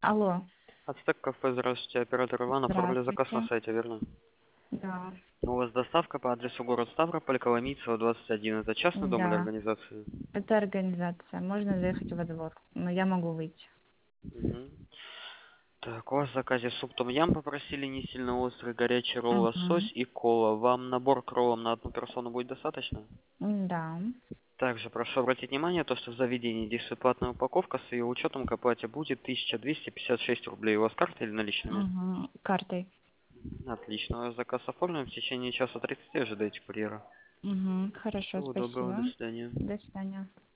Алло, Ацтек кафе, здравствуйте, оператор Иван, оформили заказ на здравствуйте. сайте, верно? Да, У вас доставка по адресу город Ставрополь, Коломийцева, 21. Это частный дом или да. организация? Это организация. Можно заехать во двор, но я могу выйти. Мгм. Так, у вас в заказе суп том-ям попросили, не сильно острый, горячий ролл, Угу. лосось и кола. Вам набор к роллам на одну персону будет достаточно? Да. Также прошу обратить внимание, то, что в заведении действует платная упаковка, с ее учетом к оплате будет 1256 рублей. У вас карта или наличными? Угу. Картой. Отлично, у вас заказ оформлен, в течение часа 30 ожидайте курьера. Угу. Хорошо, Всего доброго, спасибо. до свидания. До свидания.